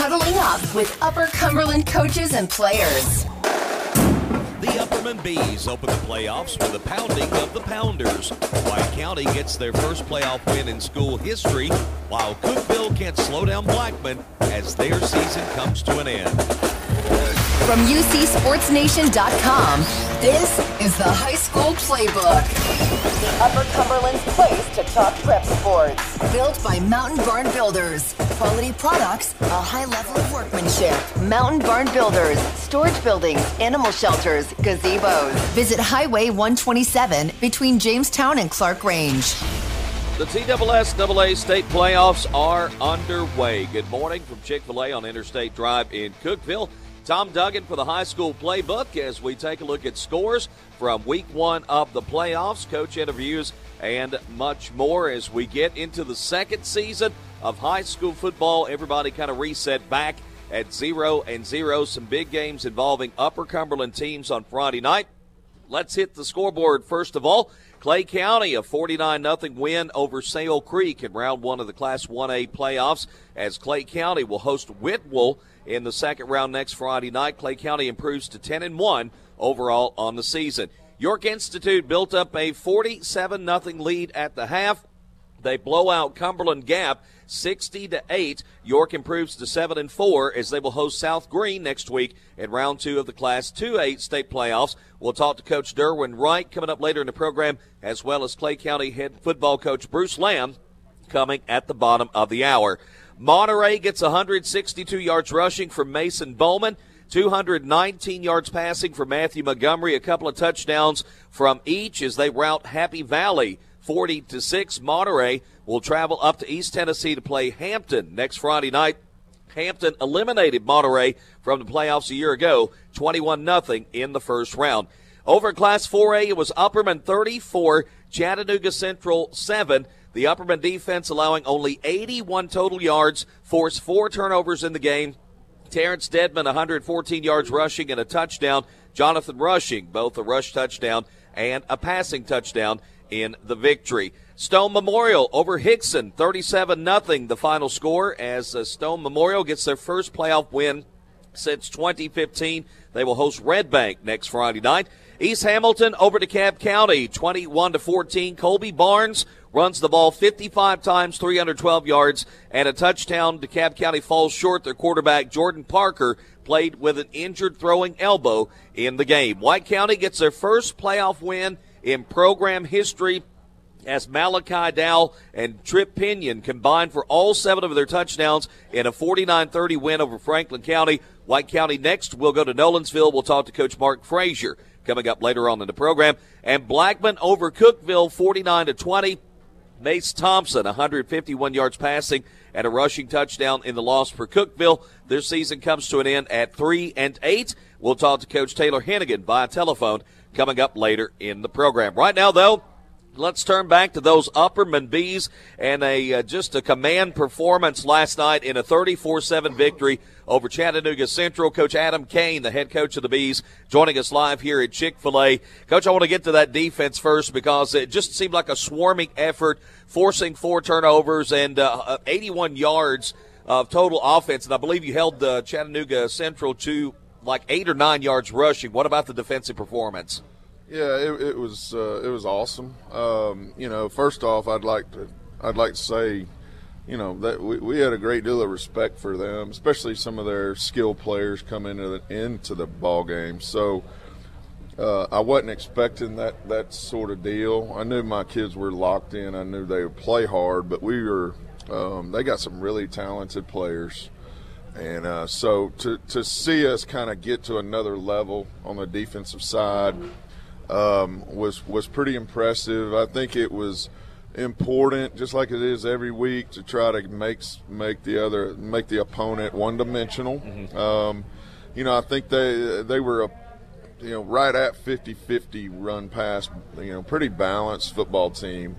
huddling up with Upper Cumberland coaches and players. The Upperman Bees open the playoffs with a pounding of the Pounders. White County gets their first playoff win in school history, while Cookeville can't slow down Blackman as their season comes to an end. From UCSportsNation.com, this is the High School Playbook. The Upper Cumberland's place to talk prep sports. Built by Mountain Barn Builders. Quality products, a high level of workmanship. Mountain Barn Builders. Storage buildings, animal shelters, gazebos. Visit Highway 127 between Jamestown and Clark Range. The TSSAA state playoffs are underway. Good morning from Chick-fil-A on Interstate Drive in Cookeville. Tom Duggan for the High School Playbook as we take a look at scores from week one of the playoffs, coach interviews, and much more as we get into the second season of high school football. Everybody kind of reset back at 0-0. Some big games involving Upper Cumberland teams on Friday night. Let's hit the scoreboard first of all. Clay County, a 49-0 win over Sale Creek in round one of the Class 1A playoffs as Clay County will host Whitwell in the second round next Friday night. Clay County improves to 10-1 overall on the season. York Institute built up a 47-0 lead at the half. They blow out Cumberland Gap 60-8. York improves to 7-4 as they will host South Green next week in round two of the Class 2A state playoffs. We'll talk to Coach Derwin Wright coming up later in the program, as well as Clay County head football coach Bruce Lamb coming at the bottom of the hour. Monterey gets 162 yards rushing from Mason Bowman, 219 yards passing from Matthew Montgomery, a couple of touchdowns from each as they rout Happy Valley 40-6. Monterey will travel up to East Tennessee to play Hampton next Friday night. Hampton eliminated Monterey from the playoffs a year ago, 21-0 in the first round. Over in Class 4A, it was Upperman 34, Chattanooga Central 7. The Upperman defense allowing only 81 total yards, forced 4 turnovers in the game. Terrence Dedman, 114 yards rushing and a touchdown. Jonathan Rushing, both a rush touchdown and a passing touchdown in the victory. Stone Memorial over Hickson, 37-0 the final score as Stone Memorial gets their first playoff win since 2015. They will host Red Bank next Friday night. East Hamilton over DeKalb County, 21-14. Colby Barnes runs the ball 55 times, 312 yards, and a touchdown. DeKalb County falls short. Their quarterback, Jordan Parker, played with an injured throwing elbow in the game. White County gets their first playoff win in program history as Malachi Dow and Trip Pinion combined for all 7 of their touchdowns in a 49-30 win over Franklin County. White County next will go to Nolensville. We'll talk to Coach Mark Frazier coming up later on in the program. And Blackman over Cookeville 49-20. Mace Thompson, 151 yards passing and a rushing touchdown in the loss for Cookeville. Their season comes to an end at 3-8. We'll talk to Coach Taylor Hennigan via telephone coming up later in the program. Right now, though, let's turn back to those Upperman Bees and just a command performance last night in a 34-7 victory over Chattanooga Central. Coach Adam Kane, the head coach of the Bees, joining us live here at Chick-fil-A. Coach, I want to get to that defense first because it just seemed like a swarming effort, forcing 4 turnovers and 81 yards of total offense. And I believe you held Chattanooga Central to like 8 or 9 yards rushing. What about the defensive performance? Yeah, it was awesome. First off, I'd like to say, that we had a great deal of respect for them, especially some of their skilled players coming into the ball game. So I wasn't expecting that sort of deal. I knew my kids were locked in. I knew they would play hard, but they got some really talented players. And so to see us kind of get to another level on the defensive side was pretty impressive. I think it was important, just like it is every week, to try to make the opponent one-dimensional. Mm-hmm. I think they were right at 50-50 run pass. Pretty balanced football team.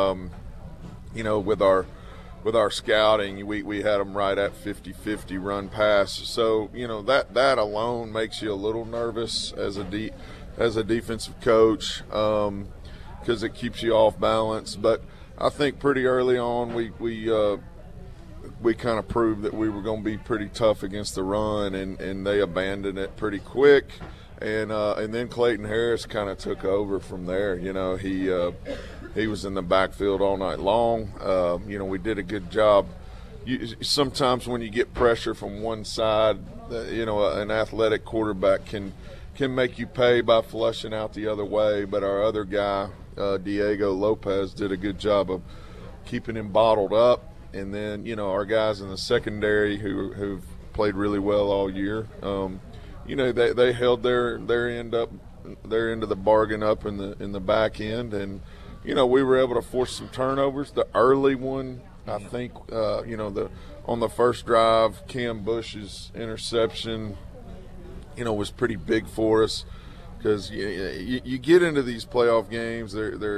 With our scouting, we had them right at 50-50 run pass. So, that alone makes you a little nervous as a defensive coach because it keeps you off balance. But I think pretty early on we kind of proved that we were going to be pretty tough against the run, and they abandoned it pretty quick. And then Clayton Harris kind of took over from there. You know, he was in the backfield all night long. You know, we did a good job. Sometimes when you get pressure from one side, you know, an athletic quarterback can make you pay by flushing out the other way. But our other guy, Diego Lopez, did a good job of keeping him bottled up. And then, you know, our guys in the secondary who've played really well all year, you know, they held their end of the bargain up in the back end, and you know, we were able to force some turnovers. The early one, I think, you know, on the first drive, Cam Bush's interception, you know, was pretty big for us because you get into these playoff games,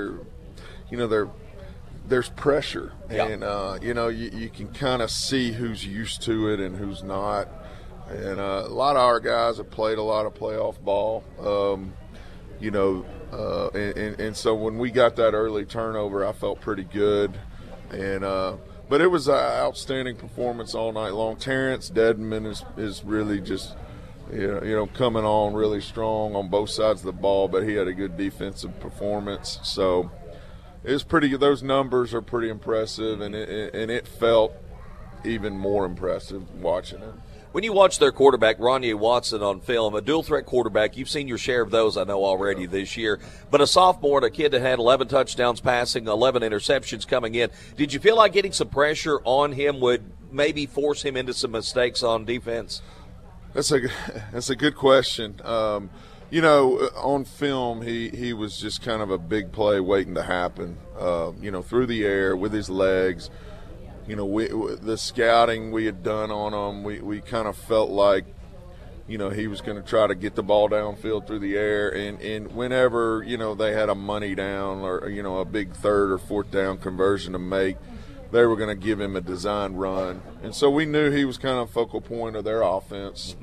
there's pressure, and you know, you can kind of see who's used to it and who's not. And a lot of our guys have played a lot of playoff ball, you know, and so when we got that early turnover, I felt pretty good. And but it was an outstanding performance all night long. Terrence Dedman is really just, you know, coming on really strong on both sides of the ball, but he had a good defensive performance. So it's pretty. Those numbers are pretty impressive, and it felt even more impressive watching it. When you watch their quarterback, Ronnie Watson, on film, a dual-threat quarterback, you've seen your share of those, I know, already this year. But a sophomore and a kid that had 11 touchdowns passing, 11 interceptions coming in, did you feel like getting some pressure on him would maybe force him into some mistakes on defense? That's a good question. You know, on film, he was just kind of a big play waiting to happen, you know, through the air with his legs. You know, the scouting we had done on him, we kind of felt like, you know, he was going to try to get the ball downfield through the air. And whenever, you know, they had a money down or, you know, a big third or fourth down conversion to make, they were going to give him a design run. And so we knew he was kind of focal point of their offense.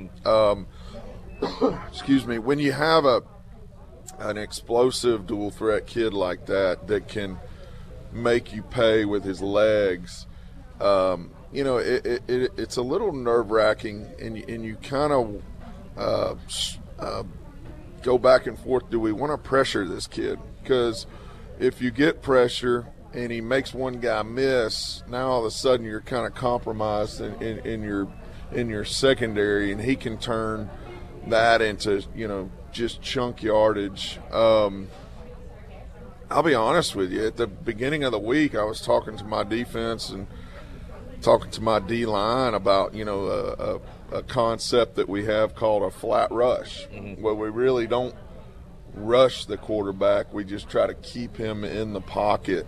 Excuse me. When you have an explosive dual-threat kid like that can make you pay with his legs, you know, it's a little nerve-wracking, and you kind of go back and forth. Do we want to pressure this kid? Because if you get pressure and he makes one guy miss, now all of a sudden you're kind of compromised in your secondary, and he can turn that into, you know, just chunk yardage. I'll be honest with you. At the beginning of the week, I was talking to my defense and talking to my D-line about, you know, a concept that we have called a flat rush, where we really don't rush the quarterback. We just try to keep him in the pocket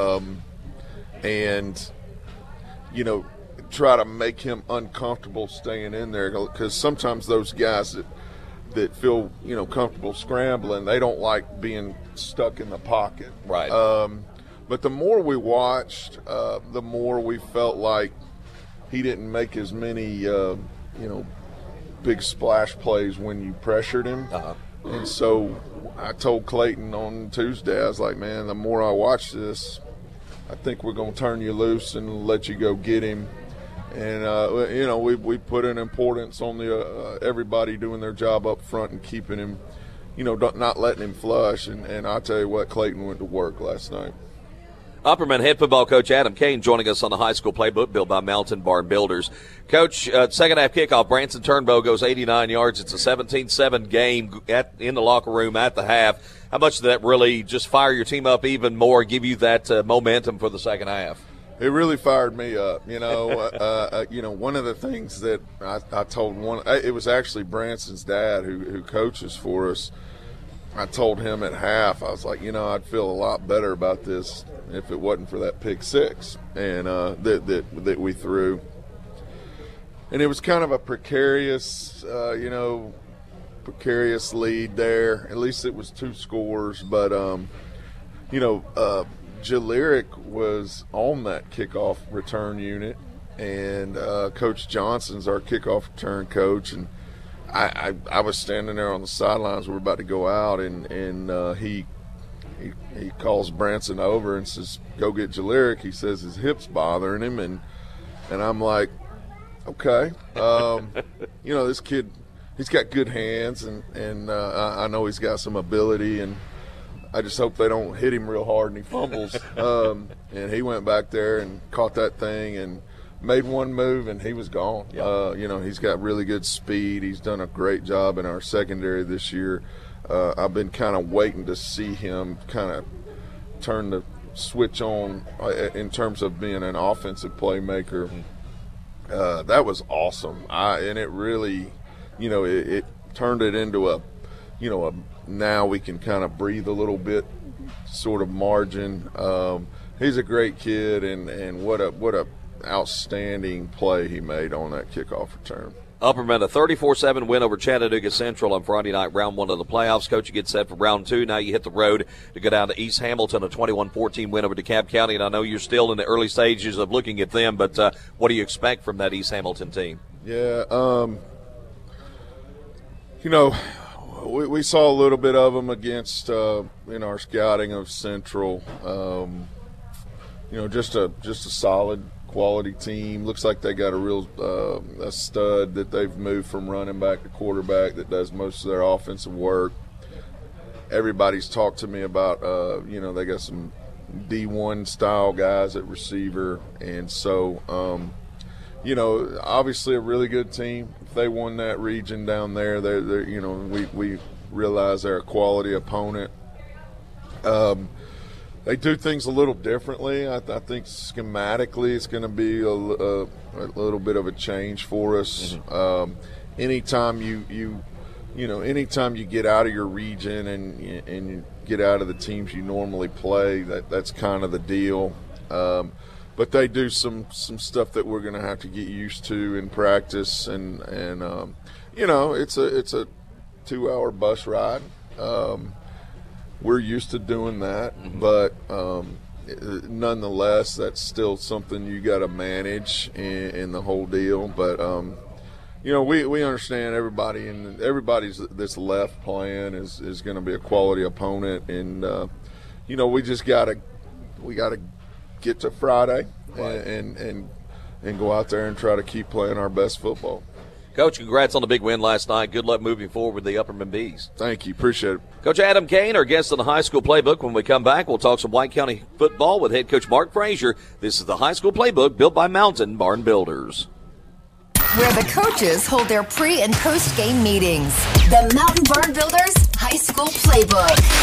and, you know, try to make him uncomfortable staying in there, because sometimes those guys that feel, you know, comfortable scrambling, they don't like being stuck in the pocket. Right. But the more we watched, the more we felt like he didn't make as many, you know, big splash plays when you pressured him. And so I told Clayton on Tuesday, I was like, man, the more I watch this, I think we're going to turn you loose and let you go get him. And, you know, we put an importance on the everybody doing their job up front and keeping him, you know, not letting him flush. And I tell you what, Clayton went to work last night. Upperman head football coach Adam Kane joining us on the high school playbook built by Mountain Barn Builders. Coach, second half kickoff, Branson Turnbow goes 89 yards. It's a 17-7 game in the locker room at the half. How much did that really just fire your team up even more, give you that momentum for the second half? It really fired me up. You know, you know, one of the things that I told it was actually Branson's dad who coaches for us. I told him at half, I was like, you know, I'd feel a lot better about this if it wasn't for that pick six and that we threw. And it was kind of a precarious, you know, precarious lead there. At least it was 2 scores. But, you know, Jaleric was on that kickoff return unit, and Coach Johnson's our kickoff return coach. And I was standing there on the sidelines. We were about to go out, and he calls Branson over and says, go get Jaleric. He says his hip's bothering him, and And I'm like, okay. This kid, he's got good hands, and I know he's got some ability, and I just hope they don't hit him real hard and he fumbles. And he went back there and caught that thing and made one move, and he was gone. Yep. He's got really good speed. He's done a great job in our secondary this year. I've been kind of waiting to see him kind of turn the switch on in terms of being an offensive playmaker. That was awesome. And it really, it turned it into a now we can kind of breathe a little bit sort of margin. He's a great kid, and what a outstanding play he made on that kickoff return. Upperman, a 34-7 win over Chattanooga Central on Friday night, round one of the playoffs. Coach, you get set for round two. Now you hit the road to go down to East Hamilton, a 21-14 win over DeKalb County. And I know you're still in the early stages of looking at them, but what do you expect from that East Hamilton team? Yeah, we saw a little bit of them against in our scouting of Central. Just a solid quality team. Looks like they got a real a stud that they've moved from running back to quarterback that does most of their offensive work. Everybody's talked to me about they got some D1 style guys at receiver, and so obviously a really good team. If they won that region down there, they're we realize they're a quality opponent. They do things a little differently. I think schematically it's going to be a little bit of a change for us. Mm-hmm. Anytime anytime you get out of your region and you get out of the teams you normally play, that's kind of the deal. But they do some stuff that we're going to have to get used to in practice, and it's a 2-hour bus ride. We're used to doing that, mm-hmm. but nonetheless, that's still something you got to manage in the whole deal. But we understand everybody's that's left playing is going to be a quality opponent, and we just gotta get to Friday, right, and go out there and try to keep playing our best football. Coach, congrats on the big win last night. Good luck moving forward with the Upperman Bees. Thank you. Appreciate it. Coach Adam Kane, our guest on the High School Playbook. When we come back, we'll talk some White County football with head coach Mark Frazier. This is the High School Playbook built by Mountain Barn Builders, where the coaches hold their pre- and post-game meetings. The Mountain Barn Builders High School Playbook.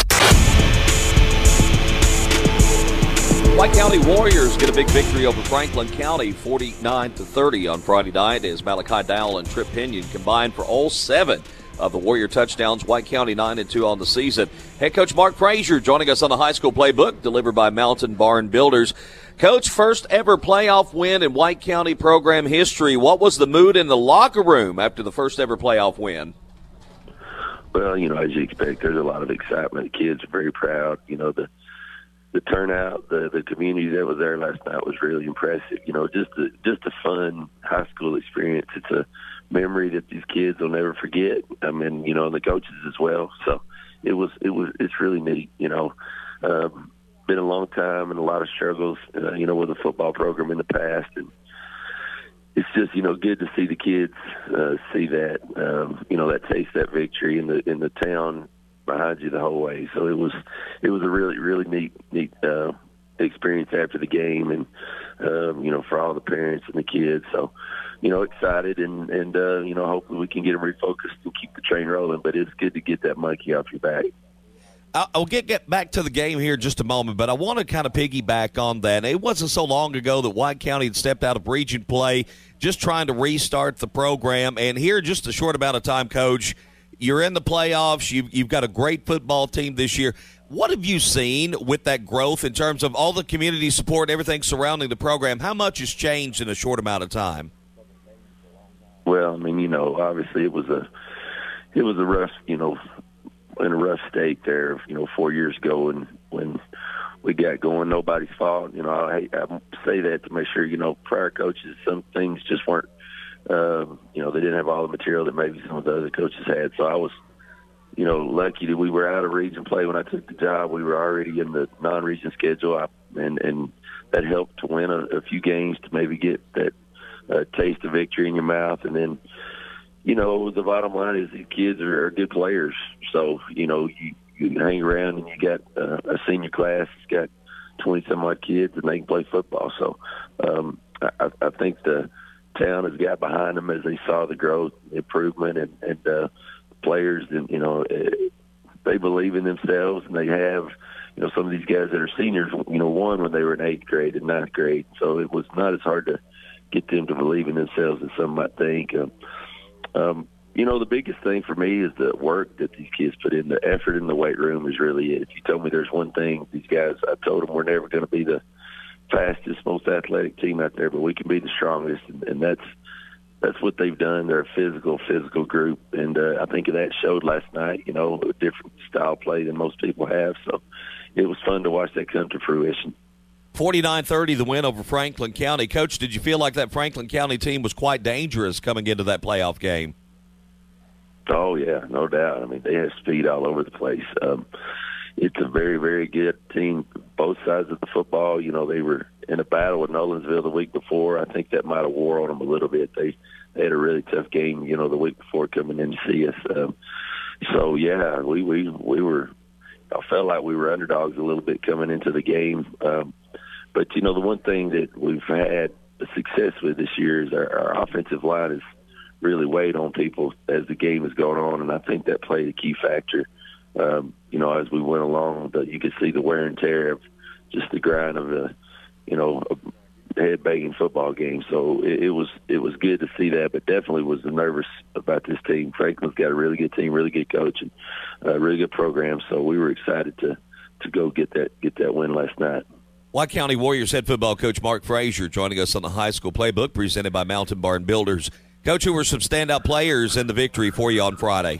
White County Warriors get a big victory over Franklin County, 49-30 on Friday night, as Malachi Dowell and Trip Pinion combined for all 7 of the Warrior touchdowns. White County 9-2 on the season. Head coach Mark Frazier joining us on the High School Playbook, delivered by Mountain Barn Builders. Coach, first ever playoff win in White County program history. What was the mood in the locker room after the first ever playoff win? Well, as you expect, there's a lot of excitement. The kids are very proud. The turnout, the community that was there last night was really impressive. Just a fun high school experience. It's a memory that these kids will never forget. I mean, and the coaches as well. So it's really neat. Been a long time and a lot of struggles, with the football program in the past, and it's just good to see the kids see that that taste, that victory in the town behind you the whole way. So it was a really, really neat experience after the game, and for all the parents and the kids. So excited, and hopefully we can get them refocused and keep the train rolling. But it's good to get that monkey off your back. I'll get back to the game here in just a moment, but I want to kind of piggyback on that. It wasn't so long ago that White County had stepped out of region play, just trying to restart the program. And here, just a short amount of time, Coach, you're in the playoffs. You've got a great football team this year. What have you seen with that growth in terms of all the community support, everything surrounding the program? How much has changed in a short amount of time? Well, I mean, obviously it was a rough, in a rough state there, 4 years ago, and when we got going, nobody's fault. I say that to make sure, prior coaches, some things just weren't, they didn't have all the material that maybe some of the other coaches had. So I was, lucky that we were out of region play when I took the job. We were already in the non-region schedule, and that helped to win a few games to maybe get that taste of victory in your mouth. And then, the bottom line is these kids are good players. So, you hang around and you got a senior class that's got 20-some-odd kids, and they can play football. So I think the town has got behind them as they saw the growth, improvement, and players, and, they believe in themselves, and they have, some of these guys that are seniors, won when they were in 8th grade and 9th grade. So it was not as hard to get them to believe in themselves as some might think. The biggest thing for me is the work that these kids put in. The effort in the weight room is really it. If you told me there's one thing, these guys, I told them we're never going to be the fastest, most athletic team out there, but we can be the strongest, and that's what they've done. They're a physical group, and I think that showed last night, a different style play than most people have. So it was fun to watch that come to fruition. 49-30, the win over Franklin County. Coach, did you feel like that Franklin County team was quite dangerous coming into that playoff game? Oh, yeah, no doubt. I mean, they have speed all over the place. It's a very, very good team, both sides of the football. They were in a battle with Nolensville the week before. I think that might have wore on them a little bit. They had a really tough game, the week before coming in to see us. So, yeah, we were – I felt like we were underdogs a little bit coming into the game. But, the one thing that we've had success with this year is our offensive line has really weighed on people as the game has gone on, and I think that played a key factor. As we went along, you could see the wear and tear of just the grind of a head-banging football game. So it was good to see that, but definitely was nervous about this team. Franklin's got a really good team, really good coach, and a really good program. So we were excited to go get that win last night. White County Warriors head football coach Mark Frazier joining us on the High School Playbook presented by Mountain Barn Builders. Coach, who were some standout players in the victory for you on Friday?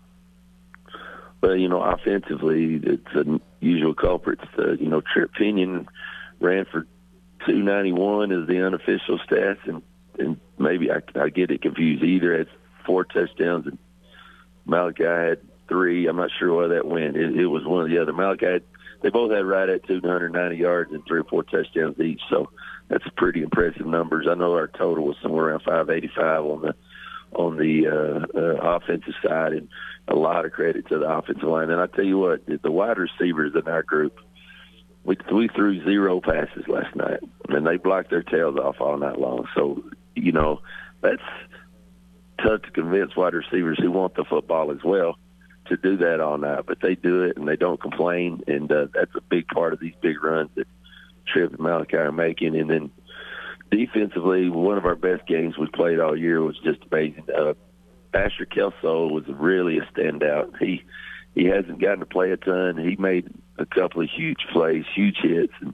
Well, offensively, it's the usual culprits. Trip Pinion ran for 291 as the unofficial stats, and maybe I get it confused. Either had 4 touchdowns and Malachi had 3. I'm not sure why that went. It was one or the other. Malachi, they both had right at 290 yards and 3 or 4 touchdowns each. So that's pretty impressive numbers. I know our total was somewhere around 585 on the offensive side, and a lot of credit to the offensive line. And I tell you what, the wide receivers in our group, we threw 0 passes last night, and they blocked their tails off all night long. So, that's tough to convince wide receivers who want the football as well to do that all night. But they do it, and they don't complain, and that's a big part of these big runs that Tripp and Malachi are making. And then defensively, one of our best games we played all year was just amazing. Asher Kelso was really a standout. He hasn't gotten to play a ton. He made a couple of huge plays, huge hits, and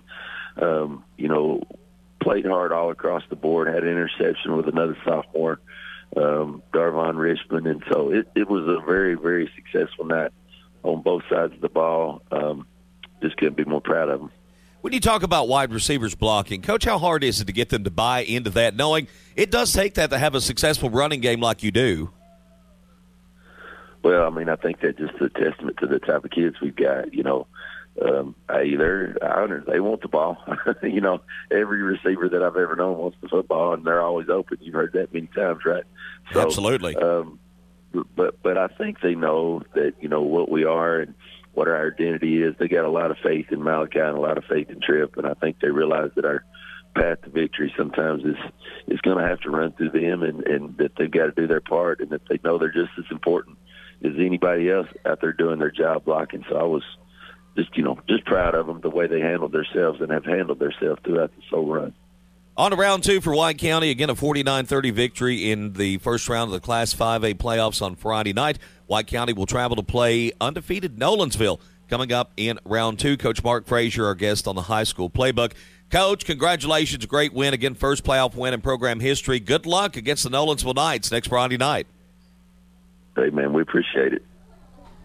played hard all across the board. Had an interception with another sophomore, Darvon Richmond, and so it was a very, very successful night on both sides of the ball. Just couldn't be more proud of them. When you talk about wide receivers blocking, Coach, how hard is it to get them to buy into that, knowing it does take that to have a successful running game like you do? Well, I mean, I think that's just a testament to the type of kids we've got. They're honest. They want the ball. Every receiver that I've ever known wants the football, and they're always open. You've heard that many times, right? So, absolutely. But I think they know that, what we are and what our identity is. They got a lot of faith in Malachi and a lot of faith in Tripp, and I think they realize that our path to victory sometimes is going to have to run through them, and that they've got to do their part, and that they know they're just as important as anybody else out there doing their job blocking. So I was just proud of them, the way they handled themselves and have handled themselves throughout this whole run. On to round 2 for White County. Again, a 49-30 victory in the first round of the Class 5A playoffs on Friday night. White County will travel to play undefeated Nolensville coming up in round 2. Coach Mark Frazier, our guest on the High School Playbook. Coach, congratulations. Great win. Again, first playoff win in program history. Good luck against the Nolensville Knights next Friday night. Hey, man, we appreciate it.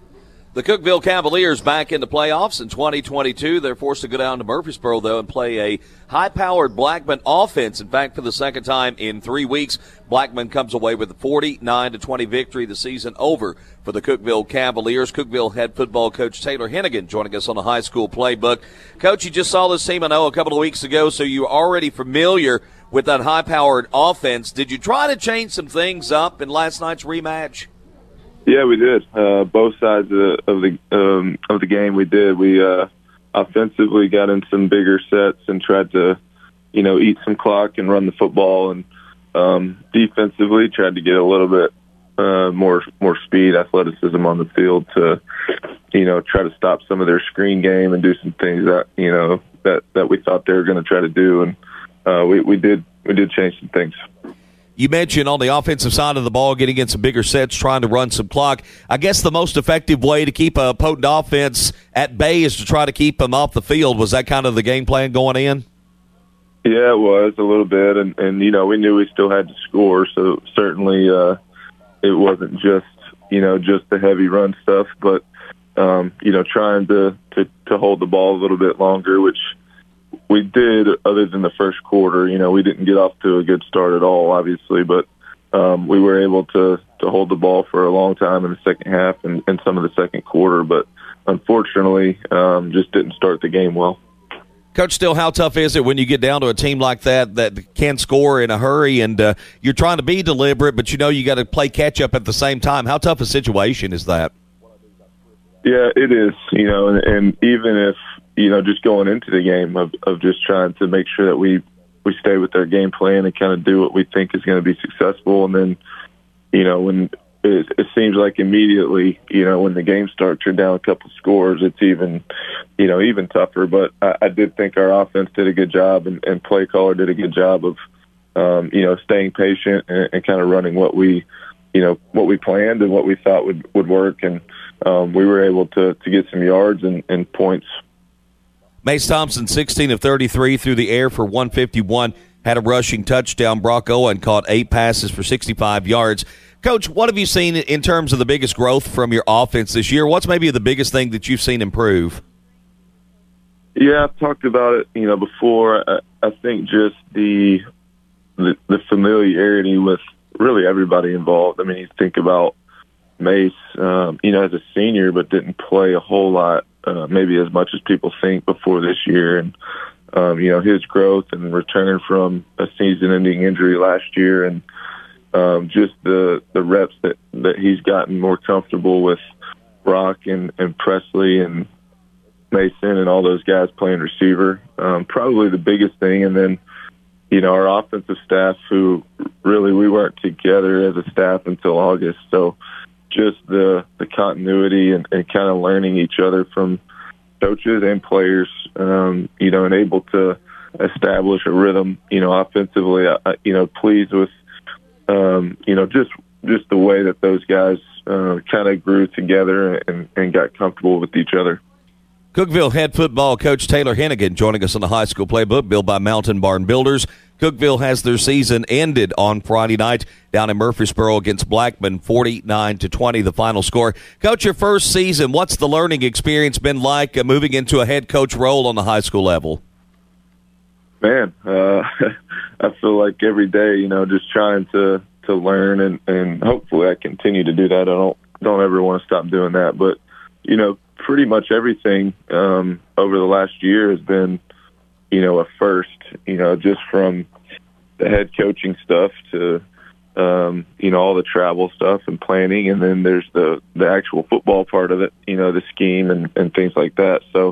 The Cookeville Cavaliers back in the playoffs in 2022. They're forced to go down to Murfreesboro, though, and play a high-powered Blackman offense. In fact, for the second time in 3 weeks, Blackman comes away with a 49-20 victory. The season over for the Cookeville Cavaliers. Cookeville head football coach Taylor Hennigan joining us on the high school playbook. Coach, you just saw this team, I know, a couple of weeks ago, so you're already familiar with that high-powered offense. Did you try to change some things up in last night's rematch? Yeah, we did. Both sides of the game, we did. We offensively got in some bigger sets and tried to, eat some clock and run the football, and defensively tried to get a little bit more speed, athleticism on the field to, try to stop some of their screen game and do some things that that we thought they were going to try to do, and we did change some things. You mentioned on the offensive side of the ball getting in some bigger sets, trying to run some clock. I guess the most effective way to keep a potent offense at bay is to try to keep them off the field. Was that kind of the game plan going in? Yeah, it was a little bit, and we knew we still had to score, so certainly it wasn't just the heavy run stuff, but trying to hold the ball a little bit longer, which we did, other than the first quarter. We didn't get off to a good start at all, obviously, but we were able to hold the ball for a long time in the second half and some of the second quarter, but unfortunately just didn't start the game well. Coach Still, how tough is it when you get down to a team like that can score in a hurry, and you're trying to be deliberate, but you got to play catch-up at the same time? How tough a situation is that? Yeah, it is, and even if, just going into the game of just trying to make sure that we stay with our game plan and kind of do what we think is going to be successful. And then, when it seems like immediately, when the game starts, you're down a couple scores, it's even tougher. But I did think our offense did a good job and play caller did a good job of, staying patient and kind of running what we planned and what we thought would work. And we were able to get some yards and points. Mace Thompson, 16 of 33 through the air for 151, had a rushing touchdown. Brock Owen caught 8 passes for 65 yards. Coach, what have you seen in terms of the biggest growth from your offense this year? What's maybe the biggest thing that you've seen improve? Yeah, I've talked about it, before. I think just the familiarity with really everybody involved. I mean, you think about Mace, as a senior, but didn't play a whole lot, maybe as much as people think before this year. And, his growth and return from a season-ending injury last year, and just the reps that he's gotten more comfortable with Brock and Presley and Mason and all those guys playing receiver. Probably the biggest thing. And then, our offensive staff, who really we weren't together as a staff until August. So just the continuity and kind of learning each other from coaches and players, and able to establish a rhythm, offensively, pleased with, just the way that those guys kind of grew together and got comfortable with each other. Cookeville head football coach Taylor Hennigan joining us on the high school playbook, built by Mountain Barn Builders. Cookeville has their season ended on Friday night down in Murfreesboro against Blackman, 49-20, the final score. Coach, your first season, what's the learning experience been like moving into a head coach role on the high school level? Man, I feel like every day, just trying to learn and hopefully I continue to do that. I don't ever want to stop doing that, but pretty much everything over the last year has been, a first, just from the head coaching stuff to, all the travel stuff and planning. And then there's the actual football part of it, the scheme and things like that. So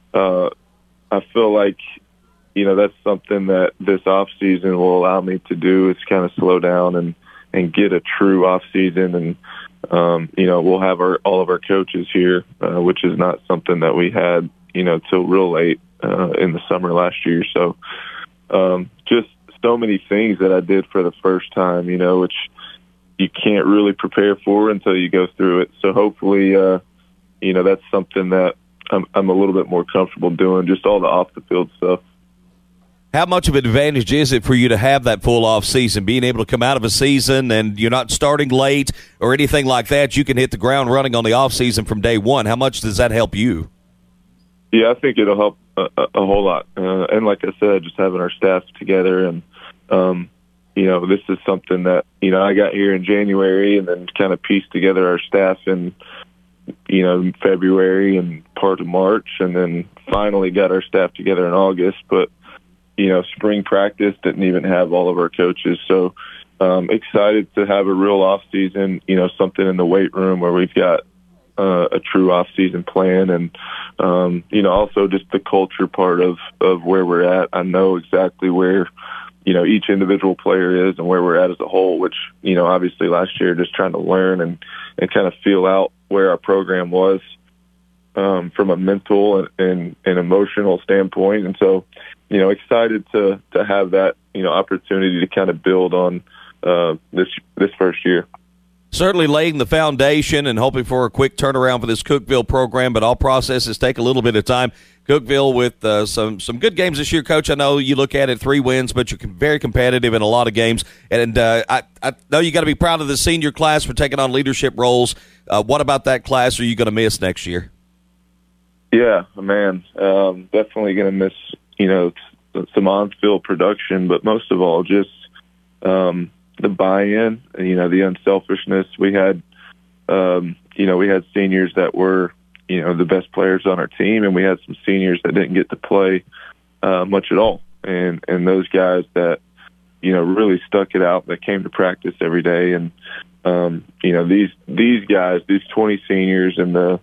I feel like, that's something that this off season will allow me to do, is kind of slow down and get a true off season. And, we'll have all of our coaches here, which is not something that we had, till real late in the summer last year. So just so many things that I did for the first time, which you can't really prepare for until you go through it. So hopefully, that's something that I'm a little bit more comfortable doing, just all the off the field stuff. How much of an advantage is it for you to have that full off season, being able to come out of a season and you're not starting late or anything like that? You can hit the ground running on the off season from day one. How much does that help you? Yeah, I think it'll help a whole lot. And like I said, just having our staff together and, this is something that, I got here in January and then kind of pieced together our staff in, February and part of March, and then finally got our staff together in August. But, spring practice didn't even have all of our coaches. So excited to have a real off season, something in the weight room where we've got a true off season plan. And, also just the culture part of where we're at. I know exactly where, each individual player is and where we're at as a whole, which, obviously last year just trying to learn and kind of feel out where our program was from a mental and emotional standpoint. And so, excited to have that, opportunity to kind of build on this first year. Certainly laying the foundation and hoping for a quick turnaround for this Cookeville program, but all processes take a little bit of time. Cookeville with some good games this year, Coach. I know you look at it 3 wins, but you're very competitive in a lot of games. And I know you got to be proud of the senior class for taking on leadership roles. What about that class are you going to miss next year? Yeah, man, definitely going to miss, some on-field production, but most of all, just the buy-in, the unselfishness. We had, we had seniors that were, the best players on our team, and we had some seniors that didn't get to play much at all. And those guys that, really stuck it out, that came to practice every day. And, these guys, these 20 seniors and the,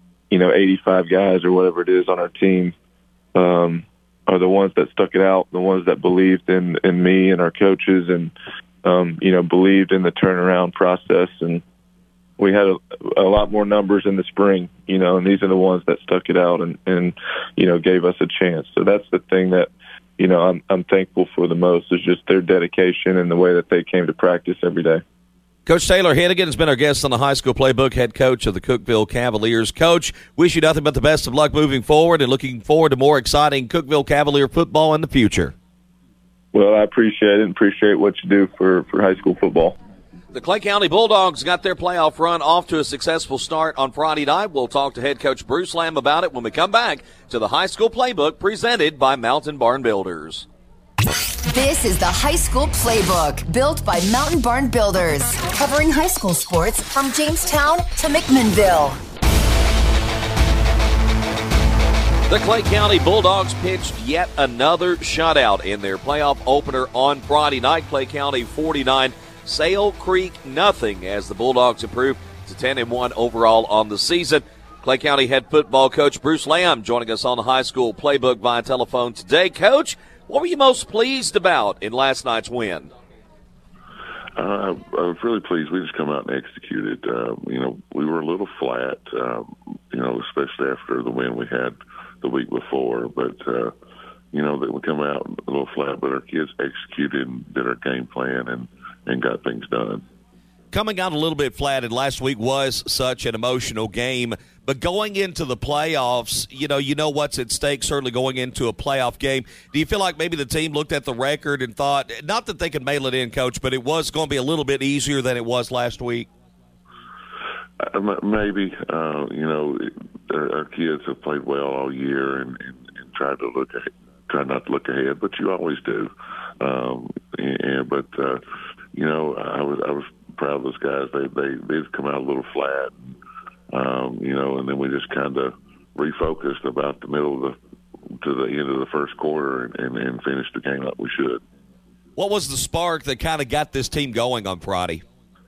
85 guys or whatever it is on our team, are the ones that stuck it out, the ones that believed in me and our coaches and, believed in the turnaround process. And we had a lot more numbers in the spring, and these are the ones that stuck it out and gave us a chance. So that's the thing that, I'm thankful for the most, is just their dedication and the way that they came to practice every day. Coach Taylor Hennigan has been our guest on the High School Playbook, head coach of the Cookeville Cavaliers. Coach, wish you nothing but the best of luck moving forward and looking forward to more exciting Cookeville Cavalier football in the future. Well, I appreciate it and appreciate what you do for high school football. The Clay County Bulldogs got their playoff run off to a successful start on Friday night. We'll talk to head coach Bruce Lamb about it when we come back to the High School Playbook presented by Mountain Barn Builders. This is the High School Playbook, built by Mountain Barn Builders, covering high school sports from Jamestown to McMinnville. The Clay County Bulldogs pitched yet another shutout in their playoff opener on Friday night. Clay County 49, Sale Creek nothing, as the Bulldogs improved to 10-1 overall on the season. Clay County head football coach Bruce Lamb joining us on the High School Playbook via telephone today. Coach, what were you most pleased about in last night's win? I was really pleased. We just come out and executed. We were a little flat, especially after the win we had the week before. But, that we come out a little flat, but our kids executed and did our game plan and got things done. Coming out a little bit flat, and last week was such an emotional game. But going into the playoffs, you know what's at stake, certainly going into a playoff game. Do you feel like maybe the team looked at the record and thought, not that they could mail it in, Coach, but it was going to be a little bit easier than it was last week? Maybe. Our kids have played well all year and tried to try not to look ahead, but you always do. I was proud of those guys. They've come out a little flat, and then we just kind of refocused about the middle to the end of the first quarter and finished the game like we should. What was the spark that kind of got this team going on Friday?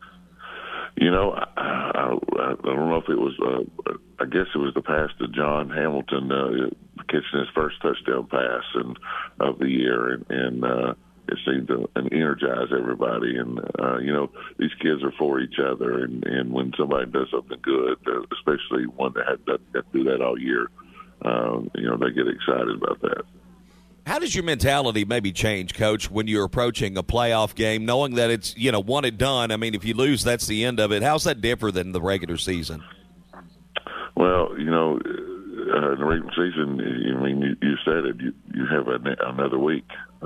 I don't know if it was. I guess it was the pass to John Hamilton catching his first touchdown pass of the year, and it seemed to energize everybody. And these kids are for each other, and when somebody does something good, especially one that had to do that all year, they get excited about that. How does your mentality maybe change, Coach, when you're approaching a playoff game, knowing that it's, one and done? I mean, if you lose, that's the end of it. How's that different than the regular season? Well, in the regular season, I mean, you said it. You have another week.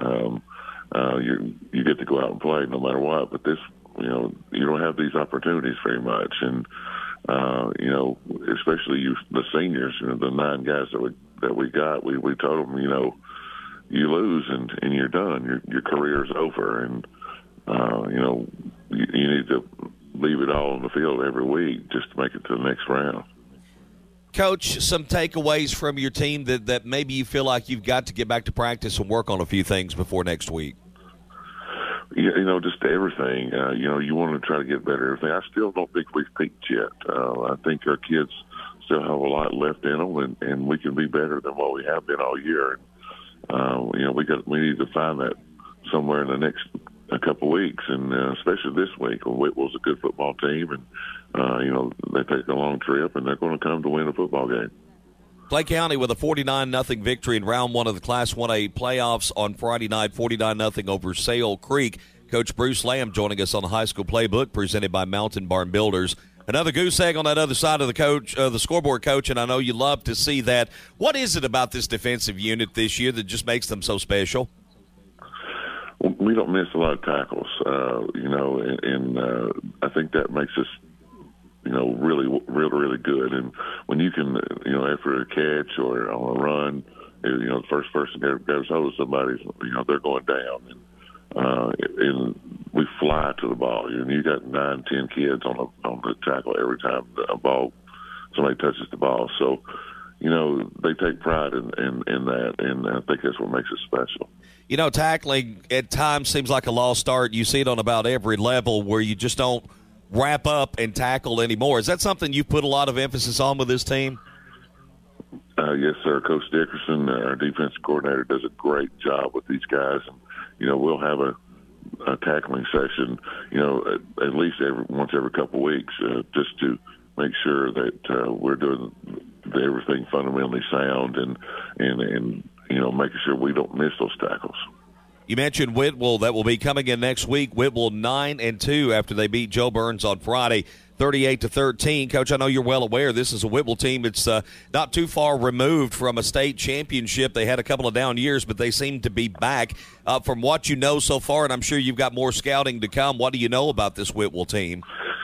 You get to go out and play no matter what. But this, you don't have these opportunities very much, and especially the seniors, the 9 guys that we got. We told them, you lose and you're done. Your career's over, and you need to leave it all on the field every week just to make it to the next round. Coach, some takeaways from your team that maybe you feel like you've got to get back to practice and work on a few things before next week. Just everything. You want to try to get better at everything. I still don't think we've peaked yet. I think our kids still have a lot left in them, and we can be better than what we have been all year. We need to find that somewhere in the next couple of weeks, and especially this week. Whitwell's a good football team, and they take a long trip, and they're going to come to win a football game. Clay County with a 49-0 victory in round 1 of the Class 1A playoffs on Friday night, 49-0 over Sale Creek. Coach Bruce Lamb joining us on the High School Playbook, presented by Mountain Barn Builders. Another goose egg on that other side of the scoreboard, Coach, and I know you love to see that. What is it about this defensive unit this year that just makes them so special? We don't miss a lot of tackles, and I think that makes us, really good. And when you can, after a catch or on a run, the first person that goes hold of somebody, they're going down. And we fly to the ball. You got 9, 10 kids on the tackle every time somebody touches the ball. So, they take pride in that, and I think that's what makes it special. Tackling at times seems like a lost art. You see it on about every level where you just don't wrap up and tackle anymore. Is that something you put a lot of emphasis on with this team? Yes, sir. Coach Dickerson, our defensive coordinator, does a great job with these guys. And, we'll have a tackling session, at least once every couple of weeks, just to make sure that we're doing everything fundamentally sound and making sure we don't miss those tackles. You mentioned Whitwell. That will be coming in next week. Whitwell 9-2 after they beat Joe Burns on Friday, 38-13. Coach, I know you're well aware this is a Whitwell team. It's not too far removed from a state championship. They had a couple of down years, but they seem to be back. From what you know so far, and I'm sure you've got more scouting to come, what do you know about this Whitwell team?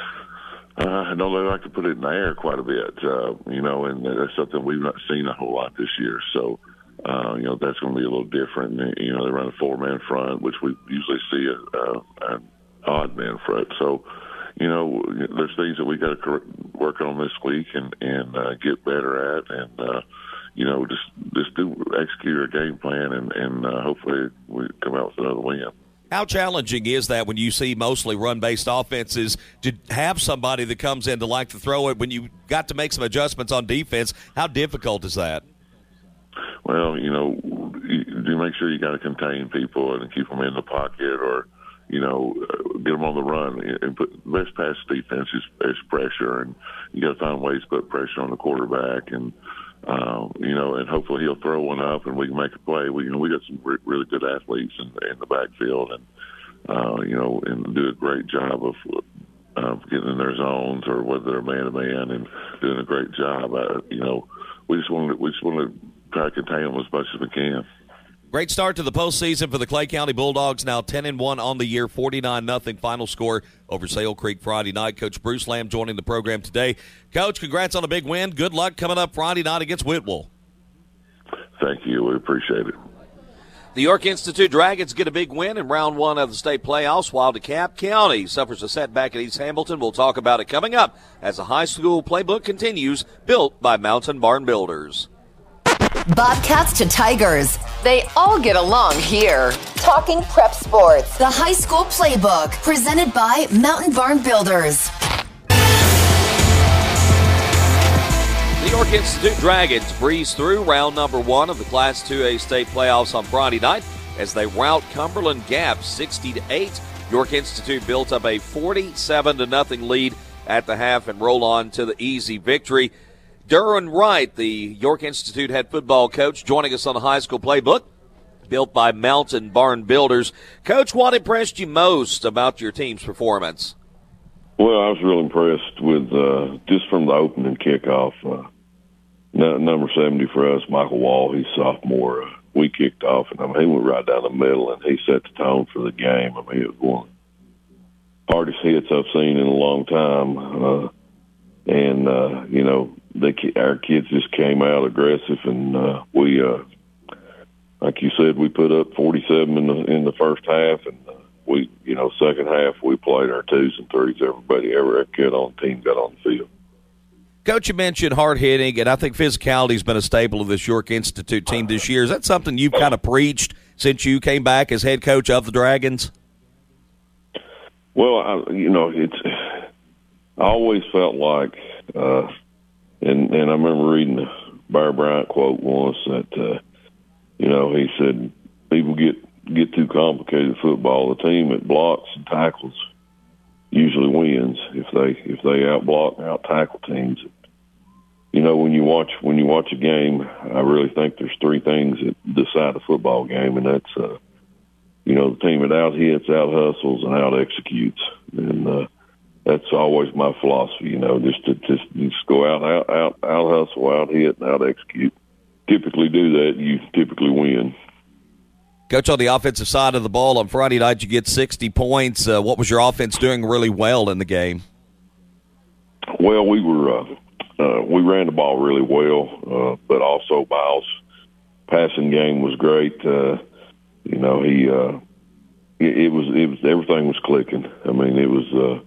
I know they like to put it in the air quite a bit, and that's something we've not seen a whole lot this year. So, that's going to be a little different. They run a 4-man front, which we usually see an odd man front. So, there's things that we got to work on this week and get better at, and just execute our game plan, and hopefully we come out with another win. How challenging is that when you see mostly run-based offenses to have somebody that comes in to like to throw it when you got to make some adjustments on defense? How difficult is that? Well, you make sure you got to contain people and keep them in the pocket, or get them on the run. And the best pass defense is pressure, and you got to find ways to put pressure on the quarterback, and and hopefully he'll throw one up and we can make a play. We got some really good athletes in the backfield, and and do a great job of getting in their zones, or whether they're man-to-man, and doing a great job. We just want to try to contain them as much as we can. Great start to the postseason for the Clay County Bulldogs, now 10-1 on the year, 49-0 final score over Sale Creek Friday night. Coach Bruce Lamb joining the program today. Coach, congrats on a big win. Good luck coming up Friday night against Whitwell. Thank you. We appreciate it. The York Institute Dragons get a big win in round 1 of the state playoffs, while DeKalb County suffers a setback at East Hamilton. We'll talk about it coming up as the high school playbook continues, built by Mountain Barn Builders. Bobcats to Tigers. They all get along here. Talking prep sports. The high school playbook, presented by Mountain Barn Builders. The York Institute Dragons breeze through round number 1 of the Class 2A state playoffs on Friday night as they rout Cumberland Gap 60-8. York Institute built up a 47-0 lead at the half and roll on to the easy victory. Duran Wright, the York Institute head football coach, joining us on the high school playbook, built by Mountain Barn Builders. Coach, what impressed you most about your team's performance? Well, I was real impressed with just from the opening kickoff. Number 70 for us, Michael Wall, he's sophomore. We kicked off, and he went right down the middle, and he set the tone for the game. It was one of the hardest hits I've seen in a long time. Our kids just came out aggressive, and we, like you said, we put up 47 in the first half, and second half we played our 2s and 3s. Every kid on the team got on the field. Coach, you mentioned hard hitting, and I think physicality has been a staple of this York Institute team this year. Is that something you've kind of preached since you came back as head coach of the Dragons? Well, I always felt like, and I remember reading a Bear Bryant quote once that, he said, people get too complicated football. The team that blocks and tackles usually wins if they out-block, out-tackle teams. When you watch a game, I really think there's 3 things that decide a football game, and that's, the team that out-hits, out-hustles, and out-executes. And that's always my philosophy, just go out-hustle, out-hit, and out-execute. Typically do that, you typically win. Coach, on the offensive side of the ball, on Friday night you get 60 points. What was your offense doing really well in the game? Well, we ran the ball really well, but also Miles' passing game was great. It was everything was clicking. It was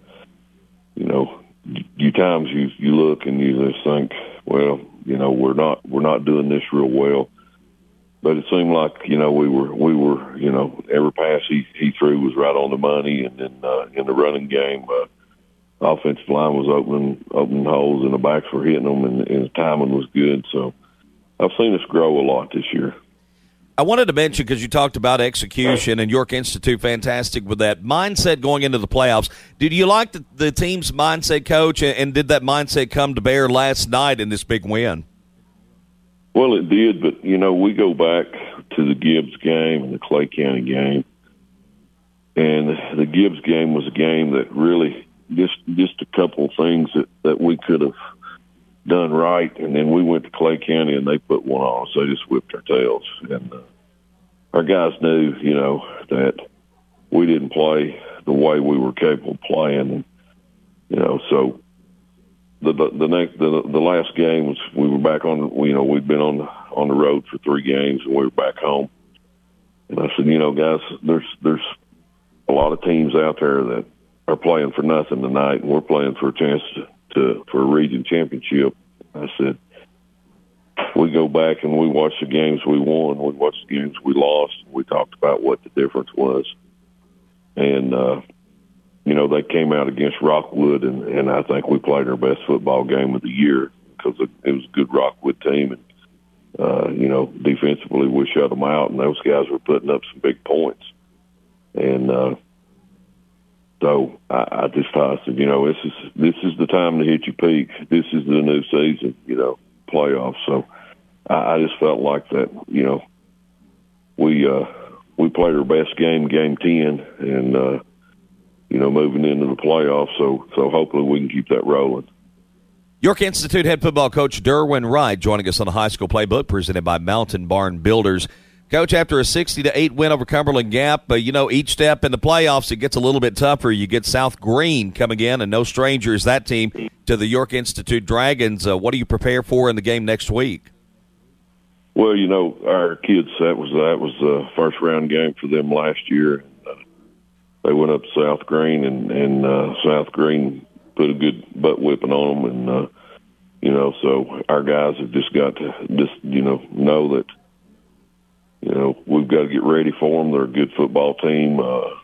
you look and you just think, well, we're not doing this real well. But it seemed like, we were, every pass he threw was right on the money. And then in the running game, offensive line was opening holes and the backs were hitting them and the timing was good. So I've seen us grow a lot this year. I wanted to mention, because you talked about execution and York Institute, fantastic with that mindset going into the playoffs. Did you like the team's mindset, Coach, and did that mindset come to bear last night in this big win? Well, it did, but, we go back to the Gibbs game and the Clay County game. And the Gibbs game was a game that really just a couple of things that we could have done right. And then we went to Clay County and they put one on us. They just whipped our tails. And our guys knew, that we didn't play the way we were capable of playing. And, so the last game was we were back on. We'd been on the road for 3 games and we were back home. And I said, guys, there's a lot of teams out there that are playing for nothing tonight, and we're playing for a chance for a region championship. I said, we go back and we watch the games we won, we watch the games we lost. We talked about what the difference was, and they came out against Rockwood, and I think we played our best football game of the year because it was a good Rockwood team. And, defensively we shut them out, and those guys were putting up some big points. And so I just thought, I said, this is the time to hit your peak. This is the new season, playoffs. So I just felt like that, we played our best game 10, and, moving into the playoffs. So hopefully we can keep that rolling. York Institute head football coach Derwin Wright joining us on the High School Playbook presented by Mountain Barn Builders. Coach, after a 60-8 win over Cumberland Gap, each step in the playoffs, it gets a little bit tougher. You get South Green coming in, and no stranger is that team to the York Institute Dragons. What do you prepare for in the game next week? Well, our kids, that was the first round game for them last year. They went up to South Green, and South Green put a good butt whipping on them. And, so our guys have just got to know that, we've got to get ready for them. They're a good football team.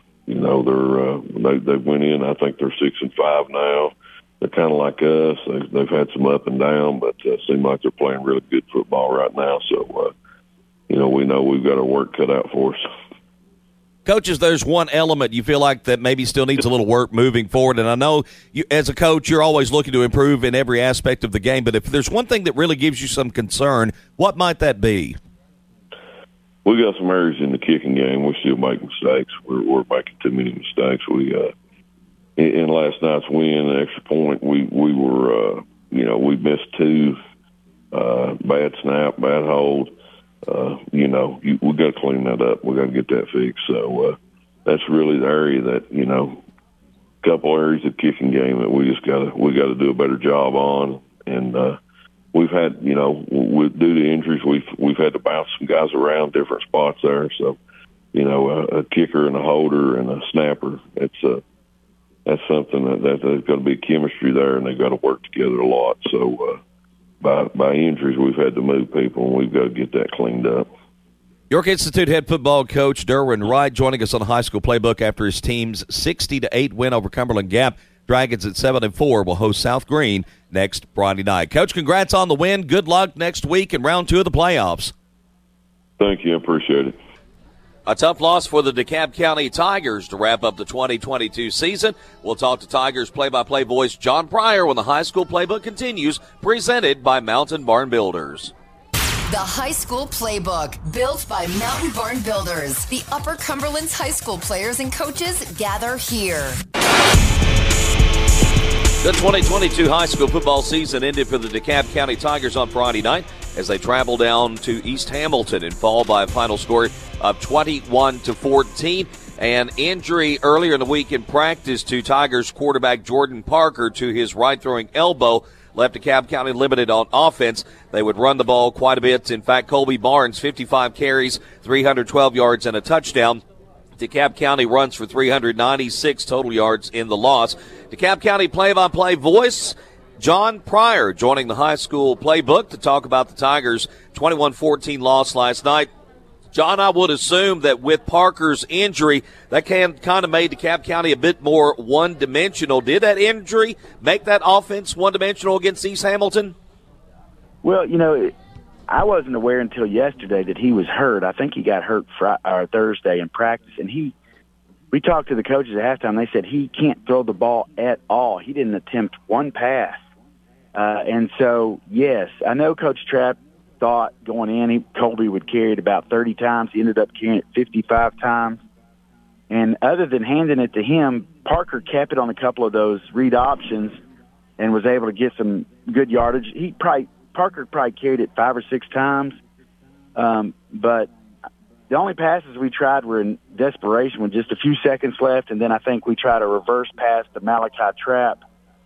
They went in. I think they're 6-5 now. They're kind of like us. They've had some up and down, but seem like they're playing really good football right now. So, we know we've got our work cut out for us. Coaches, there's one element you feel like that maybe still needs a little work moving forward, and I know you, as a coach, you're always looking to improve in every aspect of the game, but if there's one thing that really gives you some concern, what might that be? We got some areas in the kicking game. We still make mistakes. We're making too many mistakes. We in last night's win, an extra point, we were we missed 2 bad snap, bad hold. We got to clean that up. We got to get that fixed. So that's really the area that a couple areas of kicking game that we got to do a better job on. And we've had due to injuries, we've had to bounce some guys around different spots there. So a kicker and a holder and a snapper. That's something that there's got to be chemistry there, and they've got to work together a lot. So by injuries, we've had to move people, and we've got to get that cleaned up. York Institute head football coach Derwin Wright joining us on the High School Playbook after his team's 60-8 win over Cumberland Gap. Dragons at 7-4 will host South Green next Friday night. Coach, congrats on the win. Good luck next week in round 2 of the playoffs. Thank you. I appreciate it. A tough loss for the DeKalb County Tigers to wrap up the 2022 season. We'll talk to Tigers play-by-play voice John Pryor when the High School Playbook continues, presented by Mountain Barn Builders. The High School Playbook, built by Mountain Barn Builders. The Upper Cumberland's high school players and coaches gather here. The 2022 high school football season ended for the DeKalb County Tigers on Friday night as they travel down to East Hamilton and fall by a final score of 21-14. An injury earlier in the week in practice to Tigers quarterback Jordan Parker to his right throwing elbow left DeKalb County limited on offense. They would run the ball quite a bit. In fact, Colby Barnes, 55 carries, 312 yards, and a touchdown. DeKalb County runs for 396 total yards in the loss. DeKalb County play-by-play voice John Pryor joining the High School Playbook to talk about the Tigers' 21-14 loss last night. John, I would assume that with Parker's injury, that kind of made DeKalb County a bit more one-dimensional. Did that injury make that offense one-dimensional against East Hamilton? Well, I wasn't aware until yesterday that he was hurt. I think he got hurt Thursday in practice, and we talked to the coaches at halftime. They said he can't throw the ball at all. He didn't attempt one pass. And so, yes, I know Coach Trapp thought going in Colby would carry it about 30 times. He ended up carrying it 55 times. And other than handing it to him, Parker kept it on a couple of those read options and was able to get some good yardage. Parker probably carried it 5 or 6 times. But the only passes we tried were in desperation with just a few seconds left, and then I think we tried a reverse pass to Malachi Trapp.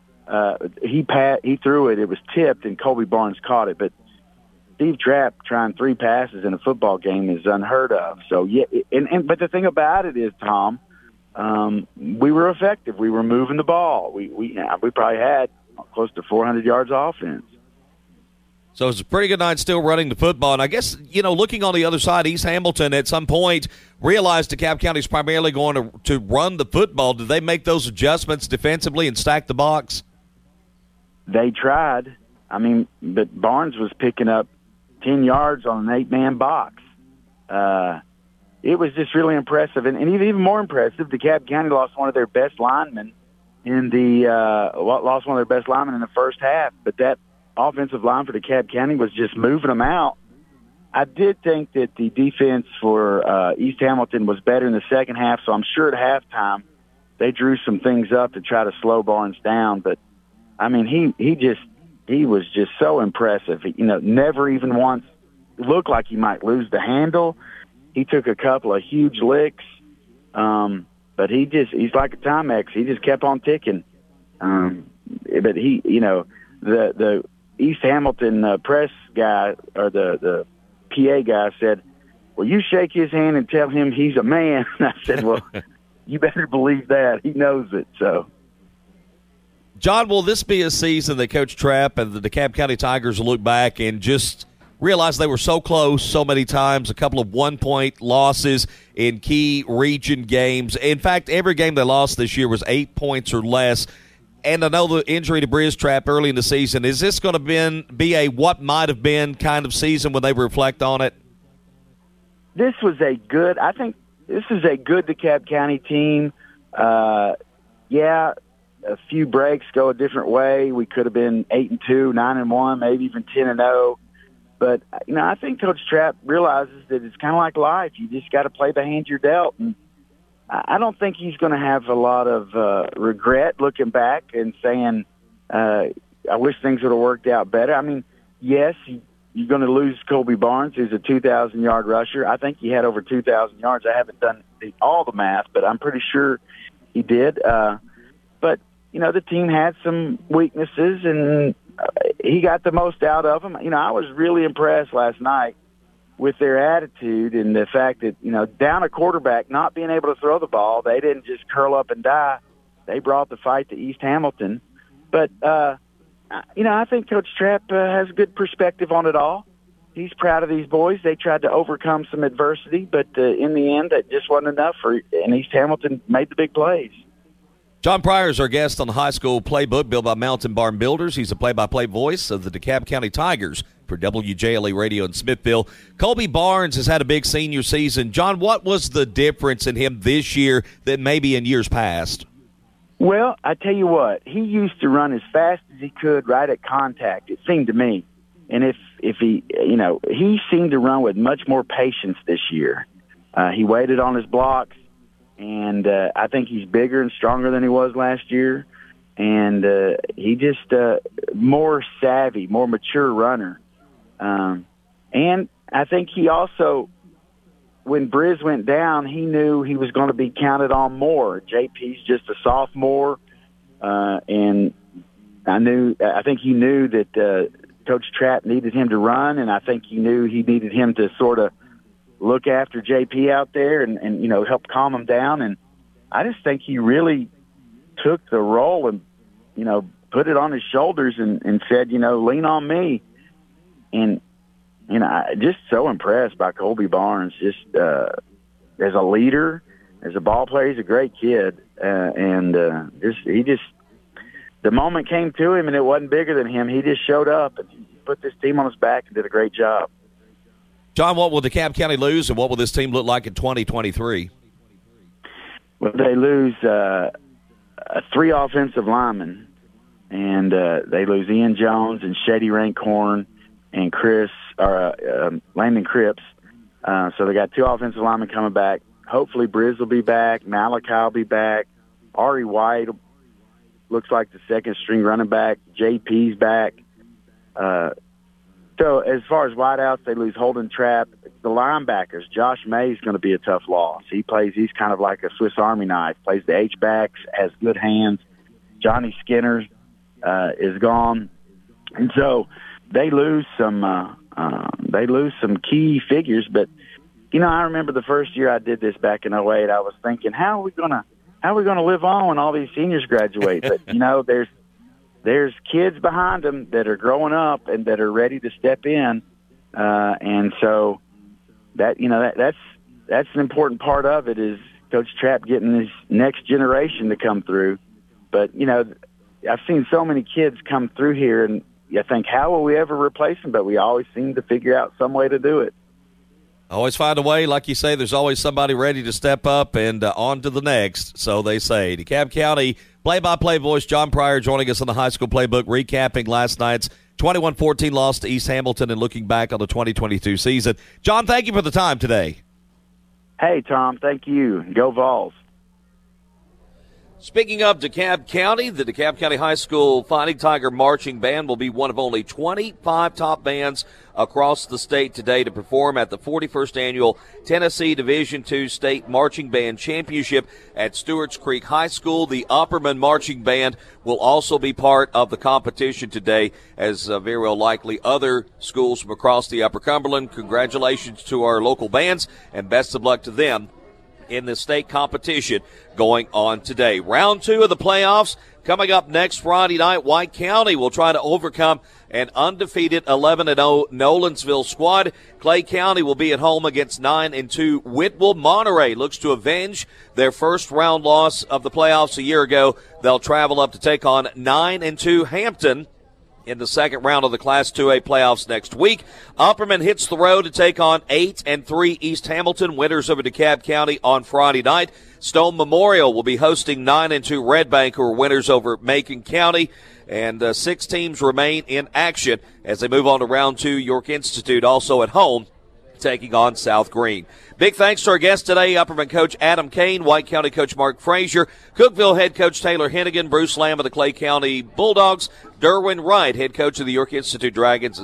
He threw it. It was tipped, and Colby Barnes caught it. But Steve Trapp trying 3 passes in a football game is unheard of. So, yeah, but the thing about it is, Tom, we were effective. We were moving the ball. We probably had close to 400 yards of offense. So it's a pretty good night still running the football. And I guess, looking on the other side, East Hamilton at some point realized DeKalb County is primarily going to run the football. Did they make those adjustments defensively and stack the box? They tried. But Barnes was picking up 10 yards on an 8-man box. It was just really impressive. And even more impressive, DeKalb County lost one of their best linemen in the first half. But that offensive line for DeKalb County was just moving them out. I did think that the defense for East Hamilton was better in the second half, so I'm sure at halftime they drew some things up to try to slow Barnes down. But, he was just so impressive. Never even once looked like he might lose the handle. He took a couple of huge licks, but he's like a Timex. He just kept on ticking. But the East Hamilton press guy or the PA guy said, "Well, you shake his hand and tell him he's a man." And I said, "Well, you better believe that. He knows it." So, John, will this be a season that Coach Trapp and the DeKalb County Tigers will look back and just realize they were so close so many times, a couple of 1-point losses in key region games? In fact, every game they lost this year was 8 points or less. And I know the injury to Briz Trapp early in the season. Is this going to be a what might have been kind of season when they reflect on it? I think this is a good DeKalb County team. A few breaks go a different way. We could have been 8-2, 9-1, maybe even 10-0. But, I think Coach Trapp realizes that it's kind of like life. You just got to play the hand you're dealt. And I don't think he's going to have a lot of regret looking back and saying, I wish things would have worked out better. yes, you're going to lose Colby Barnes, who's a 2,000-yard rusher. I think he had over 2,000 yards. I haven't done all the math, but I'm pretty sure he did. But, the team had some weaknesses, and he got the most out of them. I was really impressed last night with their attitude and the fact that, down a quarterback, not being able to throw the ball, they didn't just curl up and die. They brought the fight to East Hamilton. But, I think Coach Trapp has good perspective on it all. He's proud of these boys. They tried to overcome some adversity, but in the end, that just wasn't enough, and East Hamilton made the big plays. John Pryor is our guest on the High School Playbook, built by Mountain Barn Builders. He's a play-by-play voice of the DeKalb County Tigers for WJLE Radio in Smithville. Colby Barnes has had a big senior season. John, what was the difference in him this year that maybe in years past? Well, I tell you what, he used to run as fast as he could right at contact, it seemed to me. And if he, he seemed to run with much more patience this year. He waited on his blocks, and I think he's bigger and stronger than he was last year. And he just more savvy, more mature runner. And I think he also, when Briz went down, he knew he was going to be counted on more. JP's just a sophomore, and I think he knew that Coach Trapp needed him to run, and I think he knew he needed him to sort of look after JP out there and help calm him down. And I just think he really took the role and, put it on his shoulders and said, lean on me. And, I just so impressed by Colby Barnes, just as a leader, as a ball player. He's a great kid. The moment came to him and it wasn't bigger than him. He just showed up and he put this team on his back and did a great job. John, what will DeKalb County lose, and what will this team look like in 2023? Well, they lose 3 offensive linemen, and they lose Ian Jones and Shady Rankhorn and Landon Cripps. So they got 2 offensive linemen coming back. Hopefully Briz will be back. Malachi will be back. Ari White looks like the second-string running back. JP's back. So as far as wideouts, they lose Holden Trapp. The linebackers, Josh May is going to be a tough loss. He's kind of like a Swiss Army knife, plays the H-backs, has good hands. Johnny Skinner is gone. And so they lose some key figures. But, I remember the first year I did this back in 2008, I was thinking, how are we going to live on when all these seniors graduate? But, there's kids behind them that are growing up and that are ready to step in. And so that's an important part of it, is Coach Trapp getting this next generation to come through. But, I've seen so many kids come through here, and I think, how will we ever replace them? But we always seem to figure out some way to do it. Always find a way. Like you say, there's always somebody ready to step up and on to the next, so they say. DeKalb County play-by-play voice John Pryor joining us on the High School Playbook, recapping last night's 21-14 loss to East Hamilton and looking back on the 2022 season. John, thank you for the time today. Hey, Tom, thank you. Go Vols. Speaking of DeKalb County, the DeKalb County High School Fighting Tiger Marching Band will be one of only 25 top bands across the state today to perform at the 41st Annual Tennessee Division II State Marching Band Championship at Stewart's Creek High School. The Upperman Marching Band will also be part of the competition today, as very well likely other schools from across the Upper Cumberland. Congratulations to our local bands, and best of luck to them in the state competition going on today. Round 2 of the playoffs coming up next Friday night. White County will try to overcome an undefeated 11-0 Nolensville squad. Clay County will be at home against 9-2 Whitwell. Monterey looks to avenge their first round loss of the playoffs a year ago. They'll travel up to take on 9-2 Hampton in the second round of the Class 2A playoffs next week. Upperman hits the road to take on 8-3 East Hamilton, winners over DeKalb County on Friday night. Stone Memorial will be hosting 9-2 Red Bank, who are winners over Macon County. And 6 teams remain in action as they move on to round 2. York Institute also at home, taking on South Green. Big thanks to our guest today, Upperman coach Adam Kane, White County coach Mark Frazier, Cookeville head coach Taylor Hennigan, Bruce Lamb of the Clay County Bulldogs, Derwin Wright, head coach of the York Institute Dragons, and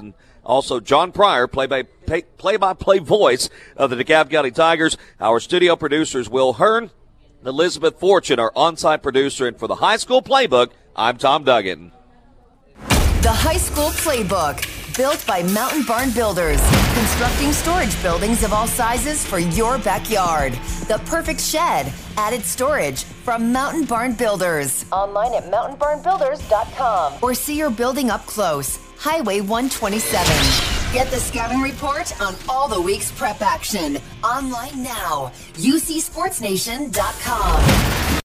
Also, John Pryor, play-by-play voice of the DeKalb County Tigers. Our studio producers, Will Hearn, Elizabeth Fortune, our on-site producer. And for the High School Playbook, I'm Tom Duggan. The High School Playbook, built by Mountain Barn Builders, constructing storage buildings of all sizes for your backyard. The perfect shed, added storage from Mountain Barn Builders. Online at mountainbarnbuilders.com or see your building up close. Highway 127. Get the scouting report on all the week's prep action. Online now. UCSportsNation.com.